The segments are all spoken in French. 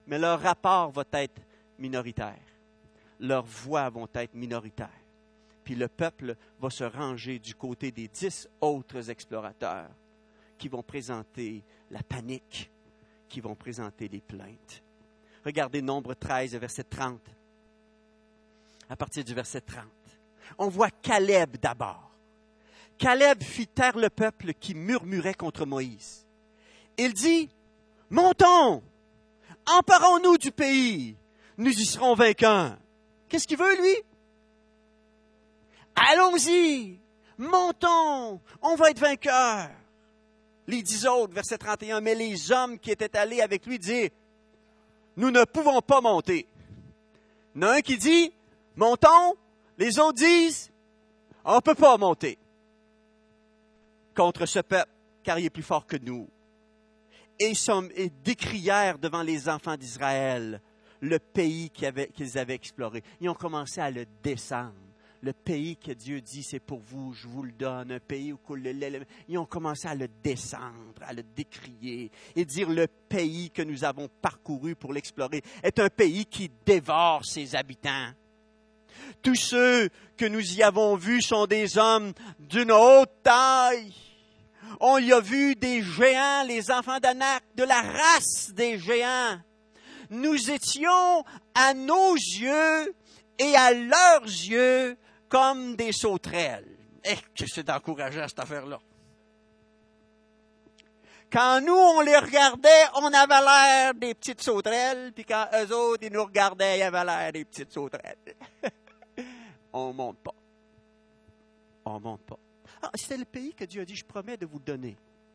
mais leur rapport va être minoritaire. Leurs voix vont être minoritaires. Puis le peuple va se ranger du côté des 10 autres explorateurs qui vont présenter la panique, qui vont présenter les plaintes. Regardez Nombre 13, verset 30. À partir du verset 30, on voit Caleb d'abord. Caleb fit taire le peuple qui murmurait contre Moïse. Il dit, « Montons, emparons-nous du pays, nous y serons vainqueurs. » Qu'est-ce qu'il veut, lui? Allons-y, montons, on va être vainqueurs. Les 10 autres, verset 31, mais les hommes qui étaient allés avec lui dirent, nous ne pouvons pas monter. Il y en a un qui dit, montons, les autres disent, on ne peut pas monter contre ce peuple, car il est plus fort que nous. Et décrièrent devant les enfants d'Israël le pays qu'ils avaient exploré. Ils ont commencé à le descendre. Le pays que Dieu dit, c'est pour vous, je vous le donne, un pays où coule le lait. Ils ont commencé à le descendre, à le décrier et dire le pays que nous avons parcouru pour l'explorer est un pays qui dévore ses habitants. Tous ceux que nous y avons vus sont des hommes d'une haute taille. On y a vu des géants, les enfants d'Anak, de la race des géants. Nous étions à nos yeux et à leurs yeux comme des sauterelles. Que c'est encourageant, cette affaire-là. Quand nous, on les regardait, on avait l'air des petites sauterelles, puis quand eux autres, ils nous regardaient, ils avaient l'air des petites sauterelles. On ne monte pas. On ne monte pas. Ah, c'était le pays que Dieu a dit, je promets de vous le donner.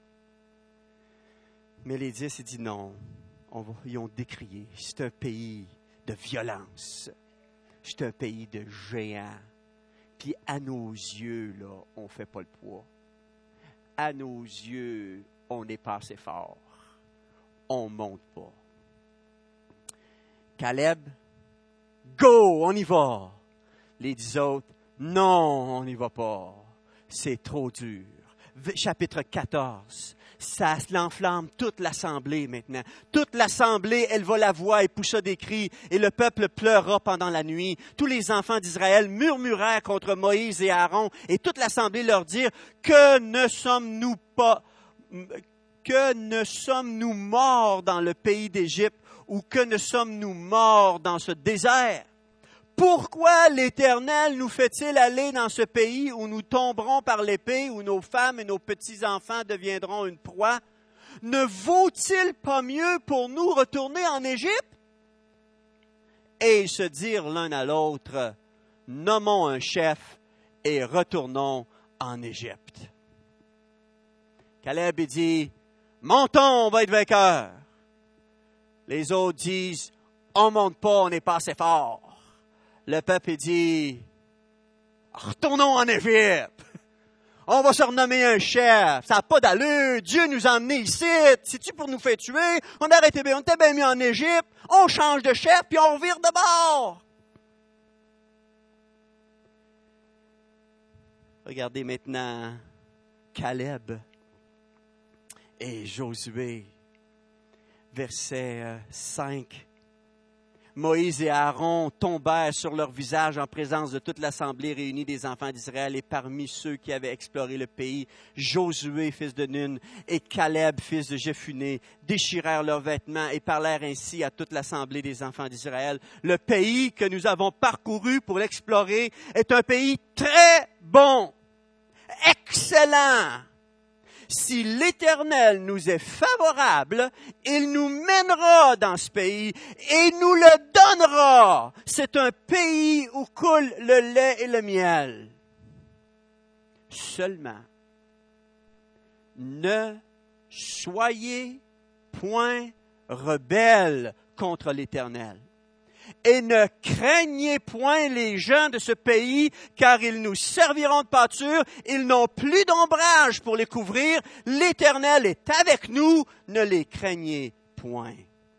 Mais les 10, ils disent non. Ils ont décrié. C'est un pays de violence. C'est un pays de géants. Puis à nos yeux, là, on ne fait pas le poids. À nos yeux, on n'est pas assez fort. On ne monte pas. Caleb, go, on y va. Les 10 autres, non, on n'y va pas. C'est trop dur. Chapitre 14. Ça l'enflamme toute l'assemblée maintenant. Toute l'assemblée éleva la voix et poussa des cris, et le peuple pleura pendant la nuit. Tous les enfants d'Israël murmurèrent contre Moïse et Aaron, et toute l'assemblée leur dirent, que ne sommes-nous morts dans le pays d'Égypte, ou que ne sommes-nous morts dans ce désert? Pourquoi l'Éternel nous fait-il aller dans ce pays où nous tomberons par l'épée, où nos femmes et nos petits-enfants deviendront une proie? Ne vaut-il pas mieux pour nous retourner en Égypte? Et ils se dirent l'un à l'autre, nommons un chef et retournons en Égypte. Caleb dit, montons, on va être vainqueurs. Les autres disent, on ne monte pas, on n'est pas assez fort. Le peuple dit, retournons en Égypte. On va se renommer un chef. Ça n'a pas d'allure. Dieu nous a emmenés ici. C'est-tu pour nous faire tuer? On était bien mis en Égypte. On change de chef puis on vire de bord. Regardez maintenant Caleb et Josué, verset 5. Moïse et Aaron tombèrent sur leur visage en présence de toute l'assemblée réunie des enfants d'Israël et parmi ceux qui avaient exploré le pays, Josué, fils de Nun, et Caleb, fils de Jephuné, déchirèrent leurs vêtements et parlèrent ainsi à toute l'assemblée des enfants d'Israël. Le pays que nous avons parcouru pour l'explorer est un pays très bon, excellent. Si l'Éternel nous est favorable, il nous mènera dans ce pays et nous le donnera. C'est un pays où coule le lait et le miel. Seulement, ne soyez point rebelles contre l'Éternel. Et ne craignez point les gens de ce pays, car ils nous serviront de pâture. Ils n'ont plus d'ombrage pour les couvrir. L'Éternel est avec nous. Ne les craignez point.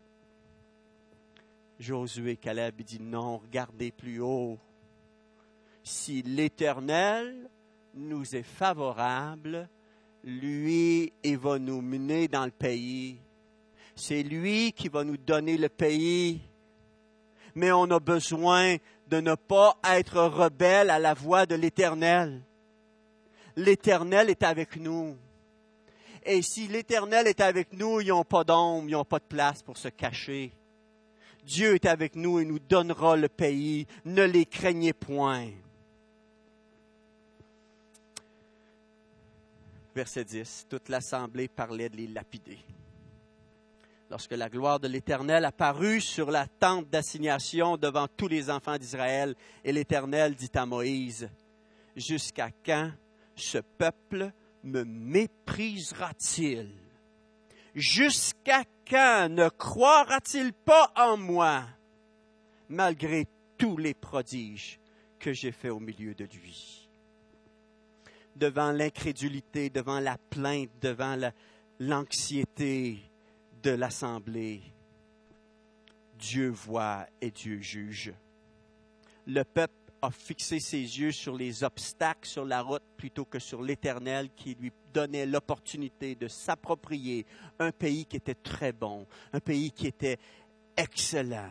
Josué et Caleb dit non, regardez plus haut. Si l'Éternel nous est favorable, lui, il va nous mener dans le pays. C'est lui qui va nous donner le pays. Mais on a besoin de ne pas être rebelle à la voix de l'Éternel. L'Éternel est avec nous. Et si l'Éternel est avec nous, ils n'ont pas d'ombre, ils n'ont pas de place pour se cacher. Dieu est avec nous et nous donnera le pays. Ne les craignez point. Verset 10. Toute l'assemblée parlait de les lapider. Lorsque la gloire de l'Éternel apparut sur la tente d'assignation devant tous les enfants d'Israël, et l'Éternel dit à Moïse, « Jusqu'à quand ce peuple me méprisera-t-il? Jusqu'à quand ne croira-t-il pas en moi, malgré tous les prodiges que j'ai faits au milieu de lui? » Devant l'incrédulité, devant la plainte, devant l'anxiété de l'assemblée, Dieu voit et Dieu juge. Le peuple a fixé ses yeux sur les obstacles sur la route plutôt que sur l'Éternel qui lui donnait l'opportunité de s'approprier un pays qui était très bon, un pays qui était excellent.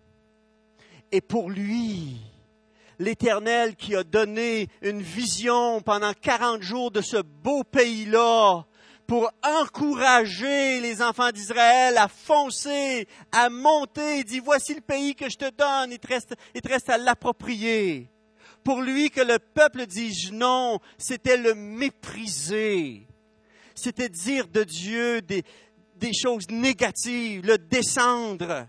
Et pour lui, l'Éternel qui a donné une vision pendant 40 jours de ce beau pays-là, pour encourager les enfants d'Israël à foncer, à monter. Il dit, voici le pays que je te donne, il te reste à l'approprier. Pour lui, que le peuple dise non, c'était le mépriser. C'était dire de Dieu des choses négatives, le descendre.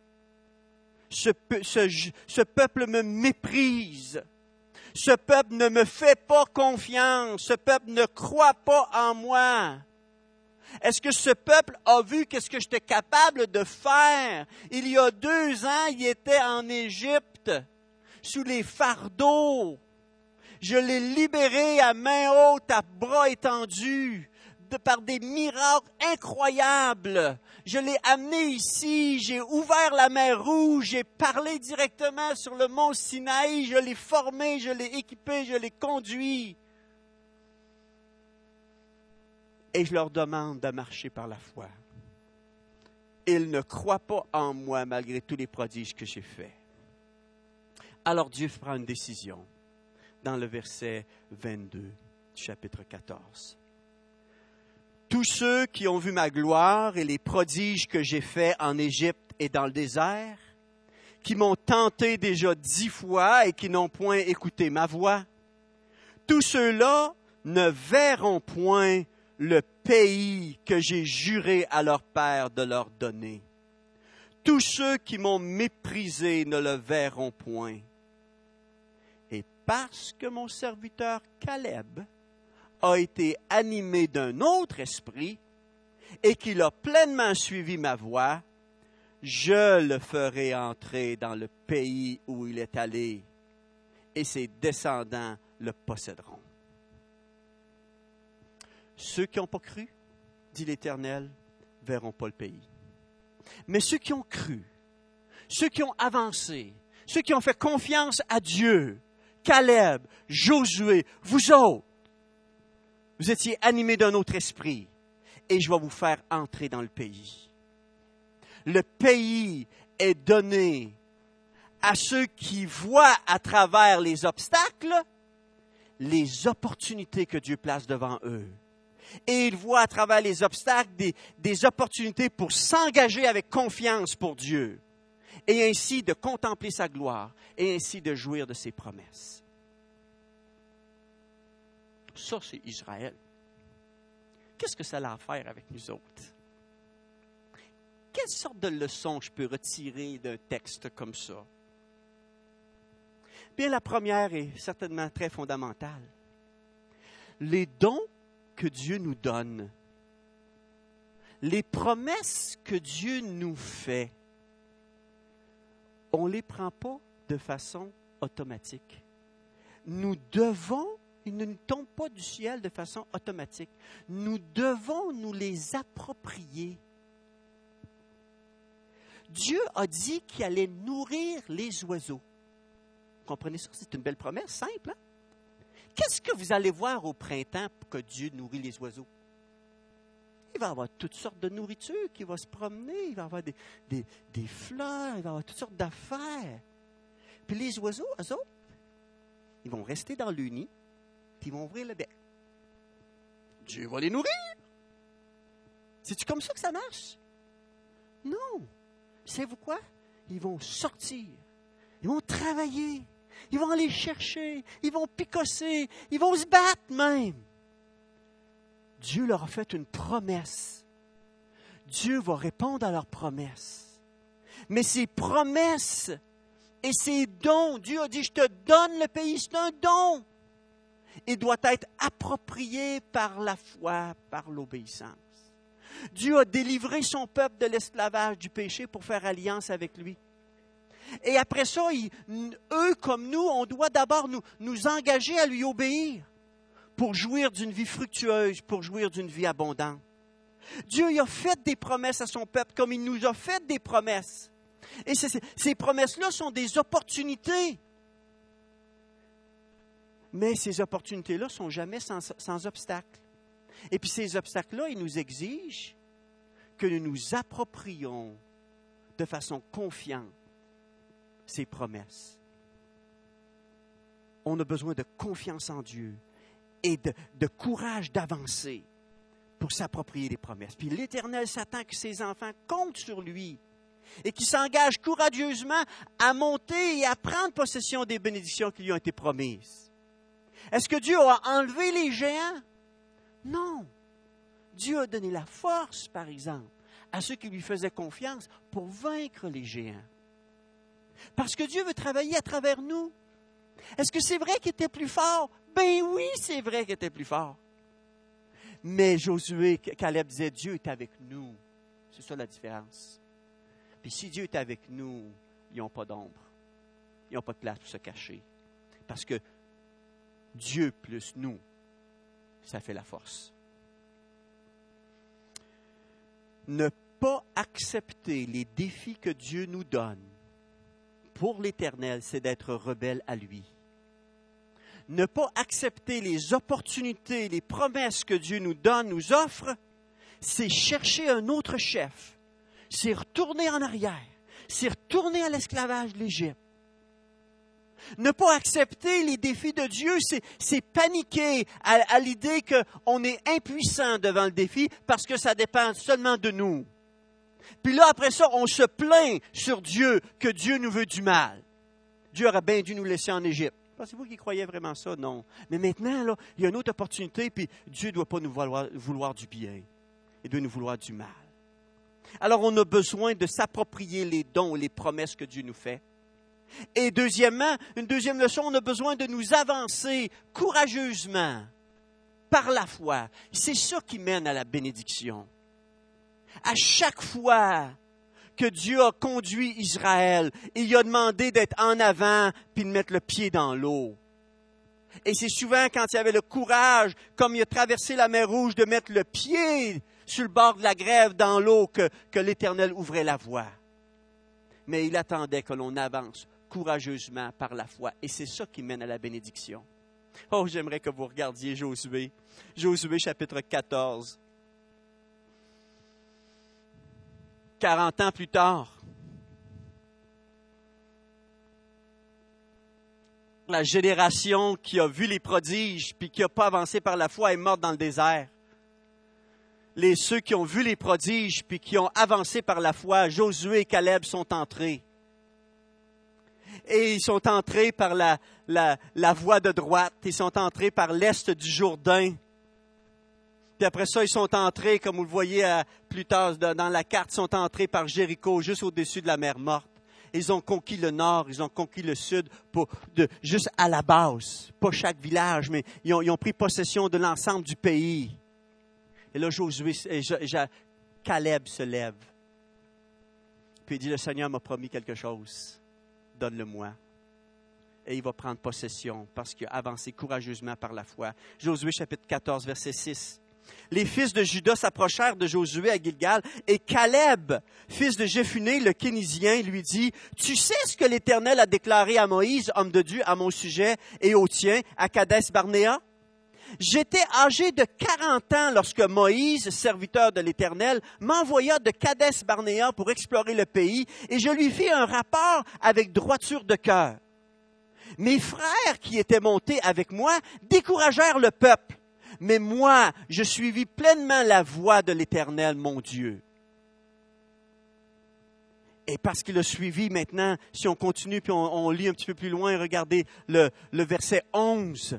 Ce peuple me méprise. Ce peuple ne me fait pas confiance. Ce peuple ne croit pas en moi. Est-ce que ce peuple a vu qu'est-ce que j'étais capable de faire? Il y a 2 ans, il était en Égypte, sous les fardeaux. Je l'ai libéré à main haute, à bras étendus, par des miracles incroyables. Je l'ai amené ici, j'ai ouvert la mer Rouge, j'ai parlé directement sur le mont Sinaï, je l'ai formé, je l'ai équipé, je l'ai conduit. Et je leur demande de marcher par la foi. Ils ne croient pas en moi malgré tous les prodiges que j'ai faits. Alors Dieu prend une décision dans le verset 22 du chapitre 14. Tous ceux qui ont vu ma gloire et les prodiges que j'ai faits en Égypte et dans le désert, qui m'ont tenté déjà 10 fois et qui n'ont point écouté ma voix, tous ceux-là ne verront point le pays que j'ai juré à leur père de leur donner. Tous ceux qui m'ont méprisé ne le verront point. Et parce que mon serviteur Caleb a été animé d'un autre esprit et qu'il a pleinement suivi ma voie, je le ferai entrer dans le pays où il est allé et ses descendants le posséderont. Ceux qui n'ont pas cru, dit l'Éternel, verront pas le pays. Mais ceux qui ont cru, ceux qui ont avancé, ceux qui ont fait confiance à Dieu, Caleb, Josué, vous autres, vous étiez animés d'un autre esprit et je vais vous faire entrer dans le pays. Le pays est donné à ceux qui voient à travers les obstacles les opportunités que Dieu place devant eux. Et ils voient à travers les obstacles des opportunités pour s'engager avec confiance pour Dieu et ainsi de contempler sa gloire et ainsi de jouir de ses promesses. Ça, c'est Israël. Qu'est-ce que ça a à faire avec nous autres? Quelle sorte de leçon je peux retirer d'un texte comme ça? Bien, la première est certainement très fondamentale. Les dons que Dieu nous donne, les promesses que Dieu nous fait, on ne les prend pas de façon automatique. Nous devons, ils ne nous tombent pas du ciel de façon automatique. Nous devons nous les approprier. Dieu a dit qu'il allait nourrir les oiseaux. Vous comprenez ça? C'est une belle promesse, simple, hein? Qu'est-ce que vous allez voir au printemps pour que Dieu nourrit les oiseaux? il va y avoir toutes sortes de nourriture qui va se promener. Il va y avoir des fleurs, il va y avoir toutes sortes d'affaires. Puis les oiseaux, eux autres, ils vont rester dans le nid, puis ils vont ouvrir le bec. Dieu va les nourrir. C'est-tu comme ça que ça marche? Non. Savez-vous quoi? Ils vont sortir. Ils vont travailler. Ils vont aller chercher. Ils vont picosser. Ils vont se battre même. Dieu leur a fait une promesse. Dieu va répondre à leurs promesses. Mais ces promesses et ces dons, Dieu a dit, je te donne le pays, c'est un don. Il doit être approprié par la foi, par l'obéissance. Dieu a délivré son peuple de l'esclavage du péché pour faire alliance avec lui. Et après ça, eux comme nous, on doit d'abord nous engager à lui obéir pour jouir d'une vie fructueuse, pour jouir d'une vie abondante. Dieu il a fait des promesses à son peuple comme il nous a fait des promesses. Et ces promesses-là sont des opportunités. Mais ces opportunités-là ne sont jamais sans obstacle. Et puis ces obstacles-là, ils nous exigent que nous nous approprions de façon confiante ces promesses. On a besoin de confiance en Dieu et de courage d'avancer pour s'approprier les promesses. Puis l'Éternel s'attend que ses enfants comptent sur lui et qu'ils s'engagent courageusement à monter et à prendre possession des bénédictions qui lui ont été promises. Est-ce que Dieu a enlevé les géants? Non. Dieu a donné la force, par exemple, à ceux qui lui faisaient confiance pour vaincre les géants. Parce que Dieu veut travailler à travers nous. Est-ce que c'est vrai qu'il était plus fort? Ben oui, c'est vrai qu'il était plus fort. Mais Josué, Caleb disait, Dieu est avec nous. C'est ça la différence. Puis si Dieu est avec nous, ils n'ont pas d'ombre. Ils n'ont pas de place pour se cacher. Parce que Dieu plus nous, ça fait la force. Ne pas accepter les défis que Dieu nous donne pour l'Éternel, c'est d'être rebelle à lui. Ne pas accepter les opportunités, les promesses que Dieu nous donne, nous offre, c'est chercher un autre chef. C'est retourner en arrière. C'est retourner à l'esclavage de l'Égypte. Ne pas accepter les défis de Dieu, c'est paniquer à l'idée qu'on est impuissant devant le défi parce que ça dépend seulement de nous. Puis là, après ça, on se plaint sur Dieu que Dieu nous veut du mal. Dieu aurait bien dû nous laisser en Égypte. Pensez-vous qu'il croyait vraiment ça? Non. Mais maintenant, là, il y a une autre opportunité, puis Dieu ne doit pas nous vouloir du bien. Il doit nous vouloir du mal. Alors, on a besoin de s'approprier les dons, les promesses que Dieu nous fait. Et deuxièmement, une deuxième leçon, on a besoin de nous avancer courageusement par la foi. C'est ça qui mène à la bénédiction. À chaque fois que Dieu a conduit Israël, il lui a demandé d'être en avant puis de mettre le pied dans l'eau. Et c'est souvent quand il avait le courage, comme il a traversé la mer Rouge, de mettre le pied sur le bord de la grève dans l'eau que l'Éternel ouvrait la voie. Mais il attendait que l'on avance courageusement par la foi. Et c'est ça qui mène à la bénédiction. Oh, j'aimerais que vous regardiez Josué. Josué chapitre 14. 40 ans plus tard, la génération qui a vu les prodiges puis qui n'a pas avancé par la foi est morte dans le désert. Ceux qui ont vu les prodiges puis qui ont avancé par la foi, Josué et Caleb sont entrés. Et ils sont entrés par la voie de droite. Ils sont entrés par l'est du Jourdain. Puis après ça, ils sont entrés, comme vous le voyez plus tard dans la carte, ils sont entrés par Jéricho, juste au-dessus de la mer Morte. Ils ont conquis le nord, ils ont conquis le sud, juste à la base. Pas chaque village, mais ils ont pris possession de l'ensemble du pays. Et là, Caleb se lève. Puis il dit, le Seigneur m'a promis quelque chose. Donne-le-moi. Et il va prendre possession parce qu'il a avancé courageusement par la foi. Josué chapitre 14, verset 6. Les fils de Juda s'approchèrent de Josué à Gilgal et Caleb, fils de Jephuné, le Kénizien, lui dit, « Tu sais ce que l'Éternel a déclaré à Moïse, homme de Dieu, à mon sujet et au tien, à Kadès-Barnéa? J'étais âgé de 40 ans lorsque Moïse, serviteur de l'Éternel, m'envoya de Kadès-Barnéa pour explorer le pays et je lui fis un rapport avec droiture de cœur. Mes frères qui étaient montés avec moi découragèrent le peuple, mais moi, je suivis pleinement la voie de l'Éternel, mon Dieu. Et parce qu'il a suivi maintenant, si on continue puis on lit un petit peu plus loin, regardez le verset 11.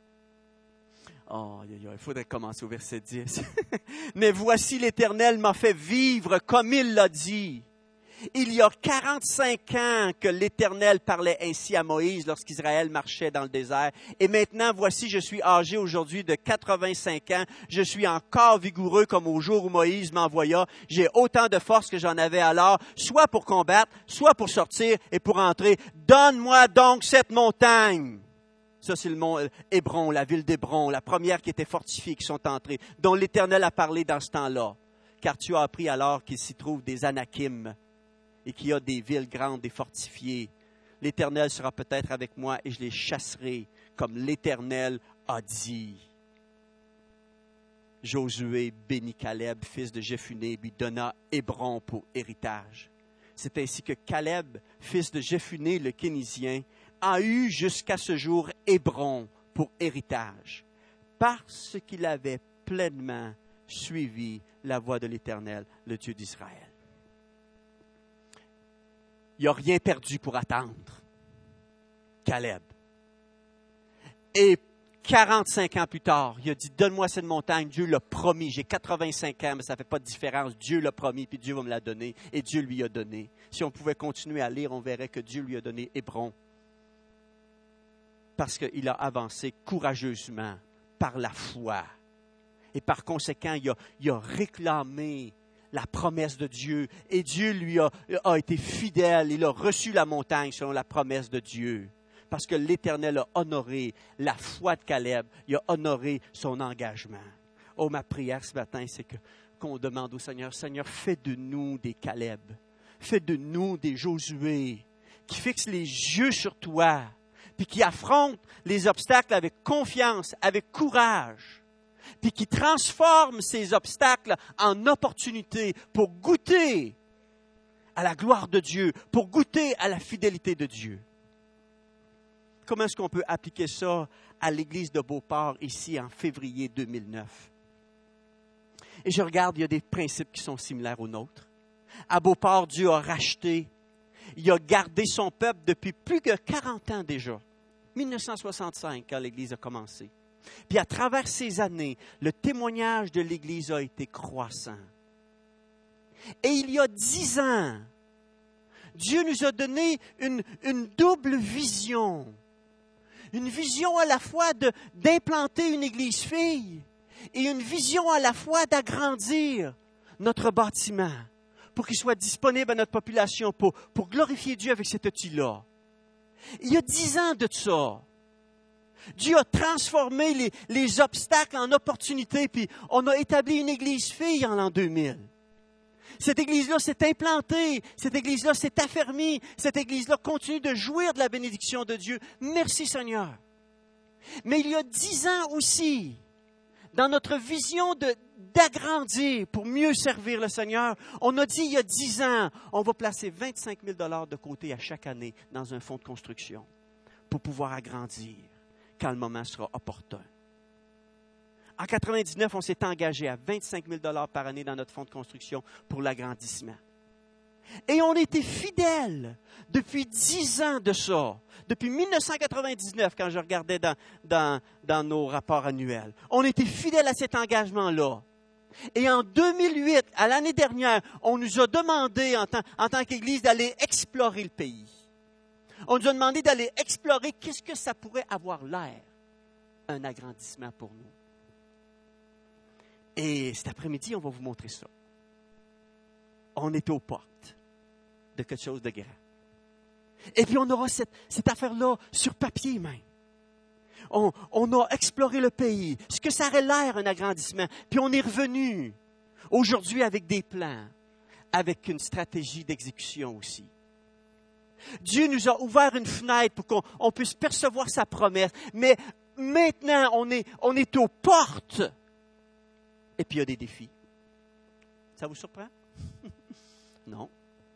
Oh, il faudrait commencer au verset 10. Mais voici l'Éternel m'a fait vivre comme il l'a dit. Il y a 45 ans que l'Éternel parlait ainsi à Moïse lorsqu'Israël marchait dans le désert. Et maintenant, voici, je suis âgé aujourd'hui de 85 ans. Je suis encore vigoureux comme au jour où Moïse m'envoya. J'ai autant de force que j'en avais alors, soit pour combattre, soit pour sortir et pour entrer. Donne-moi donc cette montagne. Ça, c'est le mont Hébron, la ville d'Hébron, la première qui était fortifiée, qui sont entrées, dont l'Éternel a parlé dans ce temps-là. Car tu as appris alors qu'il s'y trouve des Anakim et qu'il y a des villes grandes et fortifiées. L'Éternel sera peut-être avec moi et je les chasserai, comme l'Éternel a dit. Josué bénit Caleb, fils de Jephuné, lui donna Hébron pour héritage. C'est ainsi que Caleb, fils de Jephuné, le Kénizien, a eu jusqu'à ce jour Hébron pour héritage, parce qu'il avait pleinement suivi la voie de l'Éternel, le Dieu d'Israël. Il n'a rien perdu pour attendre, Caleb. Et 45 ans plus tard, il a dit, donne-moi cette montagne, Dieu l'a promis. J'ai 85 ans, mais ça ne fait pas de différence. Dieu l'a promis, puis Dieu va me la donner, et Dieu lui a donné. Si on pouvait continuer à lire, on verrait que Dieu lui a donné Hébron. Parce qu'il a avancé courageusement par la foi. Et par conséquent, il a réclamé la promesse de Dieu. Et Dieu lui a été fidèle. Il a reçu la montagne selon la promesse de Dieu. Parce que l'Éternel a honoré la foi de Caleb. Il a honoré son engagement. Oh, ma prière ce matin, c'est qu'on demande au Seigneur, Seigneur, fais de nous des Caleb. Fais de nous des Josué qui fixent les yeux sur toi, puis qui affrontent les obstacles avec confiance, avec courage, puis qui transforment ces obstacles en opportunités pour goûter à la gloire de Dieu, pour goûter à la fidélité de Dieu. Comment est-ce qu'on peut appliquer ça à l'église de Beauport ici en février 2009? Et je regarde, il y a des principes qui sont similaires aux nôtres. À Beauport, Dieu a racheté, il a gardé son peuple depuis plus de 40 ans déjà. 1965, quand l'Église a commencé. Puis à travers ces années, le témoignage de l'Église a été croissant. Et il y a 10 ans, Dieu nous a donné une double vision. Une vision à la fois d'implanter une Église fille et une vision à la fois d'agrandir notre bâtiment pour qu'il soit disponible à notre population, pour glorifier Dieu avec cet outil-là. Il y a 10 ans de ça, Dieu a transformé les obstacles en opportunités, puis on a établi une église fille en l'an 2000. Cette église-là s'est implantée, cette église-là s'est affermie, cette église-là continue de jouir de la bénédiction de Dieu. Merci Seigneur. Mais il y a 10 ans aussi, dans notre vision d'agrandir pour mieux servir le Seigneur, on a dit il y a 10 ans, on va placer 25 000 $ de côté à chaque année dans un fonds de construction pour pouvoir agrandir quand le moment sera opportun. En 1999, on s'est engagé à 25 000 $ par année dans notre fonds de construction pour l'agrandissement. Et on était fidèles depuis 10 ans de ça. Depuis 1999, quand je regardais dans nos rapports annuels. On était fidèles à cet engagement-là. Et en 2008, à l'année dernière, on nous a demandé en tant qu'Église d'aller explorer le pays. On nous a demandé d'aller explorer qu'est-ce que ça pourrait avoir l'air, un agrandissement pour nous. Et cet après-midi, on va vous montrer ça. On est aux portes de quelque chose de grand. Et puis on aura cette affaire-là sur papier même. On a exploré le pays, ce que ça aurait l'air un agrandissement. Puis on est revenu aujourd'hui avec des plans, avec une stratégie d'exécution aussi. Dieu nous a ouvert une fenêtre pour qu'on puisse percevoir sa promesse. Mais maintenant, on est aux portes. Et puis, il y a des défis. Ça vous surprend? Non.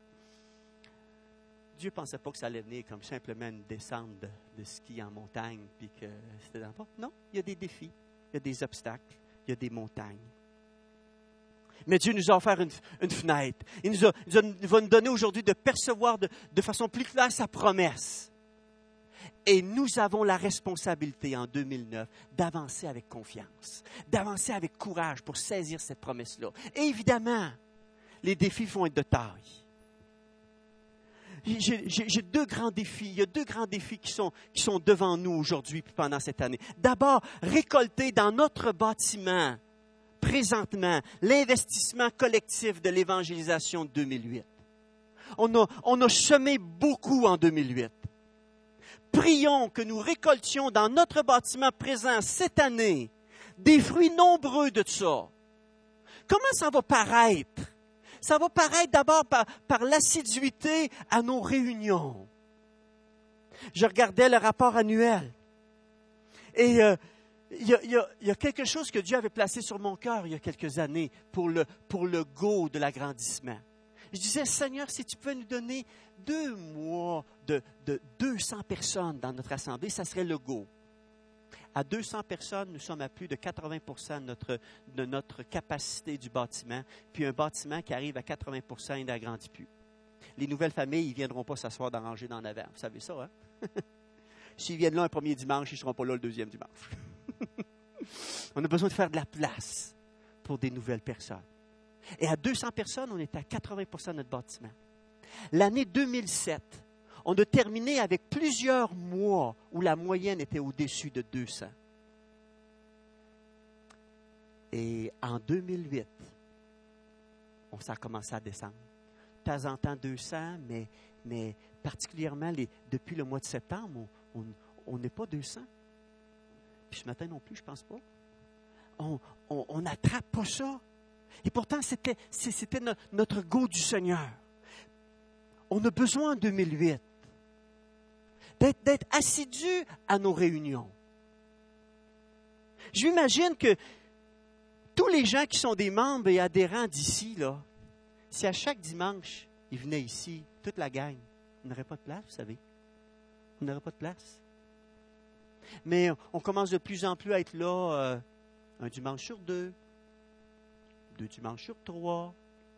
Dieu ne pensait pas que ça allait venir comme simplement une descente de ski en montagne, puis que c'était dans le porte. Non, il y a des défis, il y a des obstacles, il y a des montagnes. Mais Dieu nous a offert une fenêtre. Il va nous donner aujourd'hui de percevoir de façon plus claire sa promesse. Et nous avons la responsabilité en 2009 d'avancer avec confiance, d'avancer avec courage pour saisir cette promesse-là. Et évidemment, les défis vont être de taille. J'ai deux grands défis. Il y a deux grands défis qui sont devant nous aujourd'hui puis pendant cette année. D'abord, récolter dans notre bâtiment, présentement, l'investissement collectif de l'évangélisation de 2008. On a semé beaucoup en 2008. Prions que nous récoltions dans notre bâtiment présent cette année des fruits nombreux de ça. Comment ça va paraître? Ça va paraître d'abord par l'assiduité à nos réunions. Je regardais le rapport annuel et il y a quelque chose que Dieu avait placé sur mon cœur il y a quelques années pour le go de l'agrandissement. Je disais, Seigneur, si tu peux nous donner 2 mois de 200 personnes dans notre assemblée, ça serait le go. À 200 personnes, nous sommes à plus de 80% de notre capacité du bâtiment. Puis un bâtiment qui arrive à 80%, il n'agrandit plus. Les nouvelles familles, ils ne viendront pas s'asseoir dans la rangée d'en avant. Vous savez ça, hein? S'ils viennent là un premier dimanche, ils ne seront pas là le deuxième dimanche. On a besoin de faire de la place pour des nouvelles personnes. Et à 200 personnes, on est à 80% de notre bâtiment. L'année 2007, on a terminé avec plusieurs mois où la moyenne était au-dessus de 200. Et en 2008, ça a commencé à descendre. De temps en temps 200, mais particulièrement depuis le mois de septembre, on n'est pas 200. Puis ce matin non plus, je ne pense pas. On n'attrape pas ça. Et pourtant, c'était notre goût du Seigneur. On a besoin en 2008 d'être assidus à nos réunions. J'imagine que tous les gens qui sont des membres et adhérents d'ici, là, si à chaque dimanche, ils venaient ici, toute la gang, on n'aurait pas de place, vous savez. On n'aurait pas de place. Mais on commence de plus en plus à être là un dimanche sur 2 dimanches sur 3.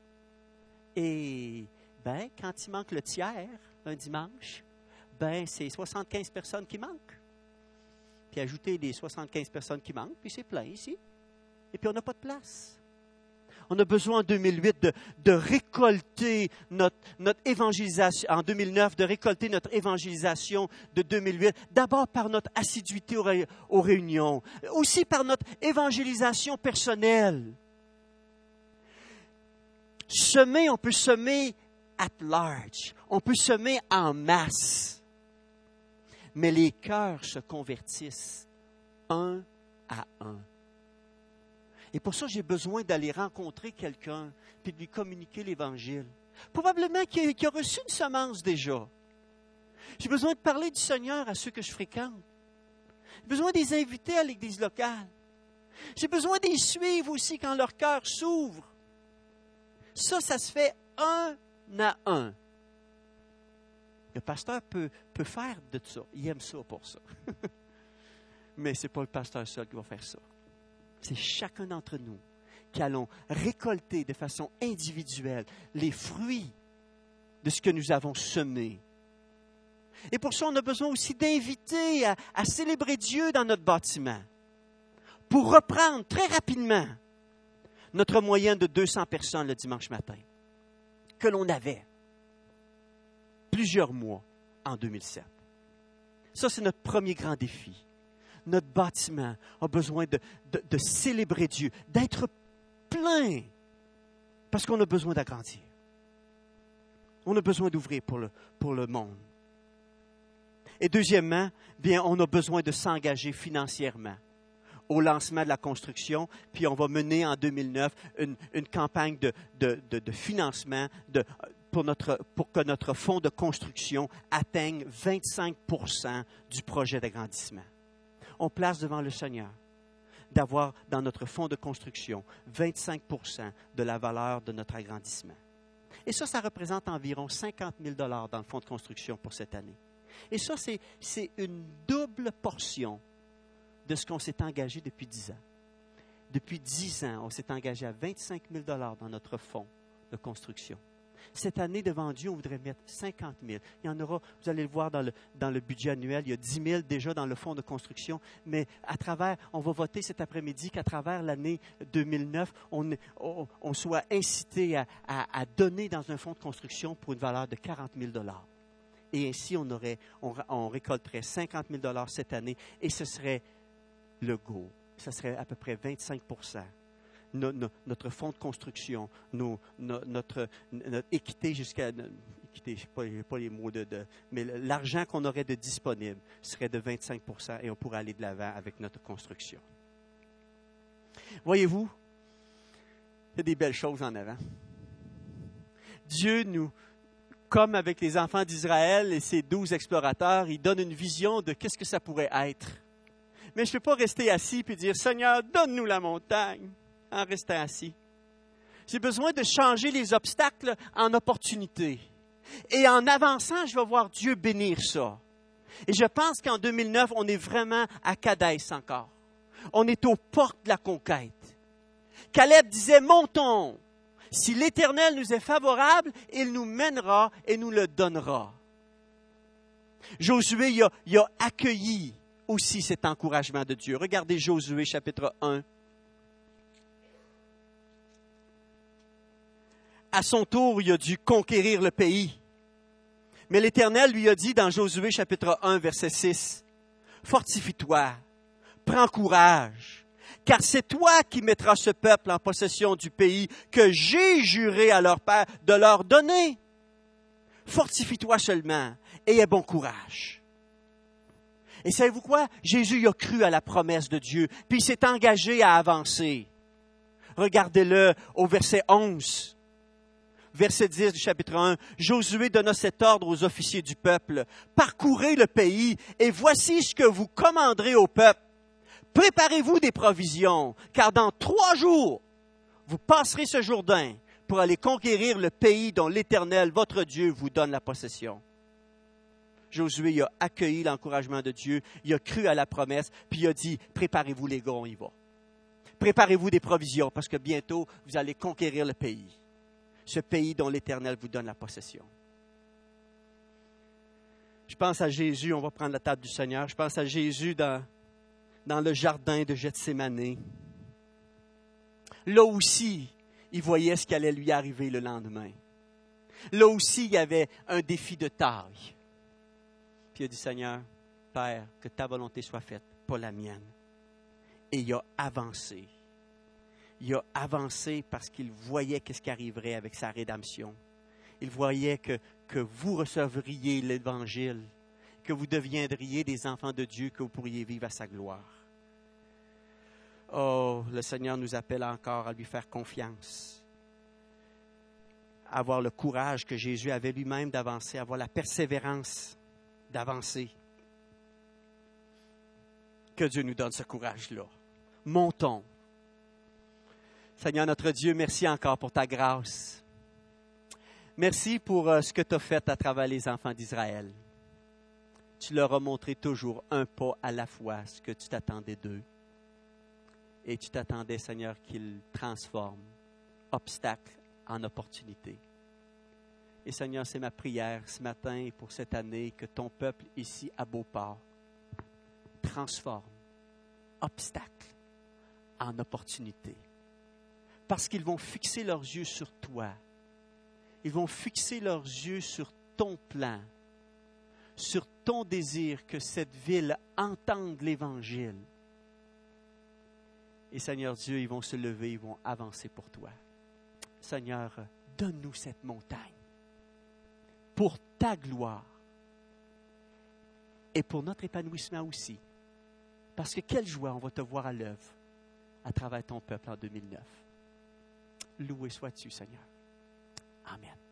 Et quand il manque le tiers, un dimanche, c'est 75 personnes qui manquent. Puis ajouter les 75 personnes qui manquent, puis c'est plein ici. Et puis on n'a pas de place. On a besoin en 2008 de récolter notre évangélisation, en 2009, de récolter notre évangélisation de 2008, d'abord par notre assiduité aux réunions, aussi par notre évangélisation personnelle. Semer, on peut semer at large, on peut semer en masse, mais les cœurs se convertissent un à un. Et pour ça, j'ai besoin d'aller rencontrer quelqu'un puis de lui communiquer l'Évangile. Probablement qu'il a reçu une semence déjà. J'ai besoin de parler du Seigneur à ceux que je fréquente. J'ai besoin de les inviter à l'Église locale. J'ai besoin de les suivre aussi quand leur cœur s'ouvre. Ça se fait un à un. Le pasteur peut faire de ça. Il aime ça pour ça. Mais ce n'est pas le pasteur seul qui va faire ça. C'est chacun d'entre nous qui allons récolter de façon individuelle les fruits de ce que nous avons semé. Et pour ça, on a besoin aussi d'inviter à célébrer Dieu dans notre bâtiment. Pour reprendre très rapidement notre moyenne de 200 personnes le dimanche matin, que l'on avait plusieurs mois en 2007. Ça, c'est notre premier grand défi. Notre bâtiment a besoin de célébrer Dieu, d'être plein, parce qu'on a besoin d'agrandir. On a besoin d'ouvrir pour le monde. Et deuxièmement, on a besoin de s'engager financièrement au lancement de la construction, puis on va mener en 2009 une campagne de financement pour que notre fonds de construction atteigne 25% du projet d'agrandissement. on place devant le Seigneur d'avoir dans notre fonds de construction 25% de la valeur de notre agrandissement. Et ça représente environ 50 000 $ dans le fonds de construction pour cette année. Et ça, c'est une double portion de ce qu'on s'est engagé depuis 10 ans. Depuis 10 ans, on s'est engagé à 25 000 $ dans notre fonds de construction. Cette année, devant Dieu, on voudrait mettre 50 000. Il y en aura, vous allez le voir dans le budget annuel, il y a 10 000 déjà dans le fonds de construction, mais on va voter cet après-midi qu'à travers l'année 2009, on soit incité à donner dans un fonds de construction pour une valeur de 40 000 $. Et ainsi, on récolterait 50 000 $ cette année, et ce serait le go. Ce serait à peu près 25 %. Notre fonds de construction, notre équité jusqu'à... Équité, pas les mots mais l'argent qu'on aurait de disponible serait de 25 % et on pourrait aller de l'avant avec notre construction. Voyez-vous, il y a des belles choses en avant. Dieu comme avec les enfants d'Israël et ses 12 explorateurs, il donne une vision de qu'est-ce que ça pourrait être. Mais je ne peux pas rester assis et dire, Seigneur, donne-nous la montagne. En restant assis. J'ai besoin de changer les obstacles en opportunités. Et en avançant, je vais voir Dieu bénir ça. Et je pense qu'en 2009, on est vraiment à Kadès encore. On est aux portes de la conquête. Caleb disait, montons. Si l'Éternel nous est favorable, il nous mènera et nous le donnera. Josué, il a accueilli aussi cet encouragement de Dieu. Regardez Josué chapitre 1. À son tour, il a dû conquérir le pays. Mais l'Éternel lui a dit dans Josué chapitre 1, verset 6, « Fortifie-toi, prends courage, car c'est toi qui mettras ce peuple en possession du pays que j'ai juré à leur père de leur donner. Fortifie-toi seulement et aie bon courage. » Et savez-vous quoi? Jésus il a cru à la promesse de Dieu, puis il s'est engagé à avancer. Regardez-le au verset 11. Verset 10 du chapitre 1, Josué donna cet ordre aux officiers du peuple. « Parcourez le pays, et voici ce que vous commanderez au peuple. Préparez-vous des provisions, car dans 3 jours, vous passerez ce Jourdain pour aller conquérir le pays dont l'Éternel, votre Dieu, vous donne la possession. » Josué a accueilli l'encouragement de Dieu, il a cru à la promesse, puis il a dit, « Préparez-vous les gars, on y va. Préparez-vous des provisions, parce que bientôt, vous allez conquérir le pays. » Ce pays dont l'Éternel vous donne la possession. Je pense à Jésus, on va prendre la table du Seigneur. Je pense à Jésus dans le jardin de Gethsémanée. Là aussi, il voyait ce qui allait lui arriver le lendemain. Là aussi, il y avait un défi de taille. Puis il a dit, Seigneur, Père, que ta volonté soit faite, pas la mienne. Et il a avancé. Il a avancé parce qu'il voyait qu'est-ce qui arriverait avec sa rédemption. Il voyait que vous recevriez l'Évangile, que vous deviendriez des enfants de Dieu, que vous pourriez vivre à sa gloire. Oh, le Seigneur nous appelle encore à lui faire confiance, à avoir le courage que Jésus avait lui-même d'avancer, à avoir la persévérance d'avancer. Que Dieu nous donne ce courage-là. Montons. Seigneur notre Dieu, merci encore pour ta grâce. Merci pour ce que tu as fait à travers les enfants d'Israël. Tu leur as montré toujours un pas à la fois ce que tu t'attendais d'eux. Et tu t'attendais, Seigneur, qu'ils transforment obstacle en opportunité. Et Seigneur, c'est ma prière ce matin et pour cette année que ton peuple ici à Beauport transforme obstacle en opportunité. Parce qu'ils vont fixer leurs yeux sur toi. Ils vont fixer leurs yeux sur ton plan, sur ton désir que cette ville entende l'Évangile. Et Seigneur Dieu, ils vont se lever, ils vont avancer pour toi. Seigneur, donne-nous cette montagne pour ta gloire et pour notre épanouissement aussi. Parce que quelle joie on va te voir à l'œuvre à travers ton peuple en 2009. Loué sois-tu, Seigneur. Amen.